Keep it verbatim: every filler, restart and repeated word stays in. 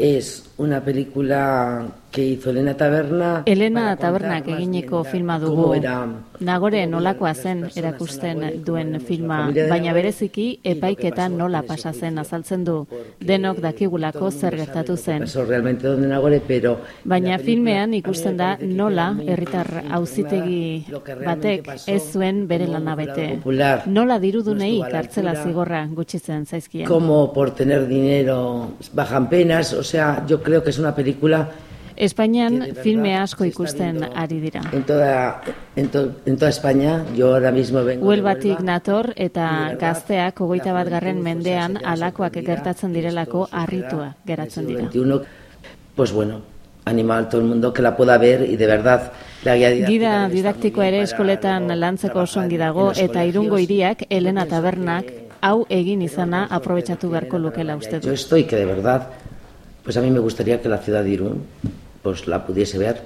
Es una película que hizo Elena Taberna. Elena Tabernak eginiko filma dugu. Nagore nolakoa zen erakusten duen filma, baina bereziki epaiketan nola pasa zen azaltzen du. Denok dakigulako zer gertatu zen. Baina filmean ikusten da nola herritar auzitegi batek ez zuen bere lana bete. Nola dirudunei kartzela zigorra gutxitzen zaizkien. Como por tener dinero bajan penas, o sea, yo creo que es una película. Espainian filme asko ikusten ari dira. En toda, en, to, en toda España, yo ahora mismo vengo. Huelvatik nator eta gazteak hogeita bat garren mendean alakoak gertatzen direlako harritua geratzen dira. Pues bueno, anima a todo el mundo que la pueda ver y de verdad la guía didáctica. Gida didaktikoa ere eskoletan lantzeko oso ongi dago eta Irungo hiriak Elena Tabernak hau egin izana aprobetxatu beharko lukela uste du. Yo estoy que de verdad, pues a mí me gustaría que la ciudad de Irún pues la pudiese ver.